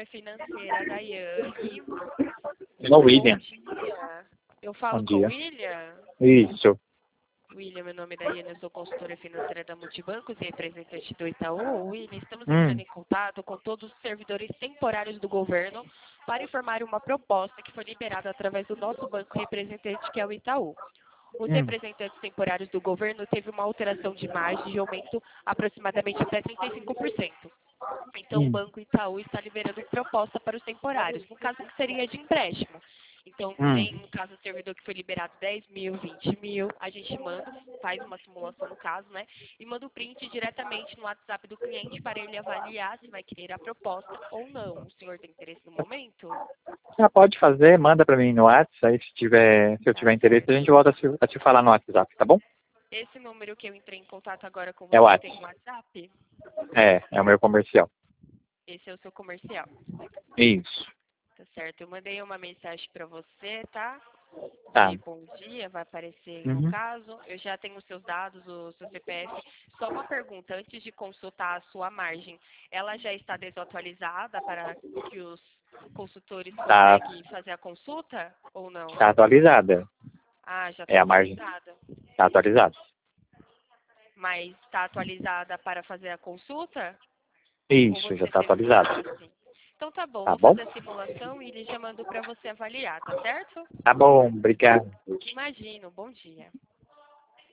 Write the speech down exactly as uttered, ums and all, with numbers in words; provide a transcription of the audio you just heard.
financeira, Daiane. É o William. Bom dia. Eu falo Bom com o dia. William. Isso. William, meu nome é Daiane, eu sou consultora financeira da Multibancos e representante do Itaú. William, estamos entrando Hum. em contato com todos os servidores temporários do governo para informar uma proposta que foi liberada através do nosso banco representante, que é o Itaú. Os Hum. representantes temporários do governo teve uma alteração de margem de aumento aproximadamente até trinta e cinco por cento. Então, o Hum. Banco Itaú está liberando proposta para os temporários, no caso que seria de empréstimo. Então, Hum. tem, no caso, o servidor que foi liberado dez mil, vinte mil, a gente manda, faz uma simulação no caso, né? E manda o print diretamente no WhatsApp do cliente para ele avaliar se vai querer a proposta ou não. O senhor tem interesse no momento? Ah, pode fazer, manda pra mim no WhatsApp, aí se tiver, se eu Tá tiver interesse, a gente certo. volta a te, a te falar no WhatsApp, tá bom? Esse número que eu entrei em contato agora com É o você tem WhatsApp. um WhatsApp? É, é o meu comercial. Esse é o seu comercial. Isso. Tá certo. Eu mandei uma mensagem para você, tá? Tá. De bom dia, vai aparecer aí no Uhum. caso. Eu já tenho os seus dados, o seu C P F. Só uma pergunta, antes de consultar a sua margem, ela já está desatualizada para que os consultores Tá, conseguem fazer a consulta ou não? tá atualizada. Ah, já É está a margem. atualizada. Tá atualizada. Mas está atualizada para fazer a consulta? Ou Isso, já você tá teve... atualizado. Ah, sim. Então tá bom, Tá vou bom? fazer a simulação e ele já mandou para você avaliar, tá certo? Tá bom, obrigado. Imagino, bom dia.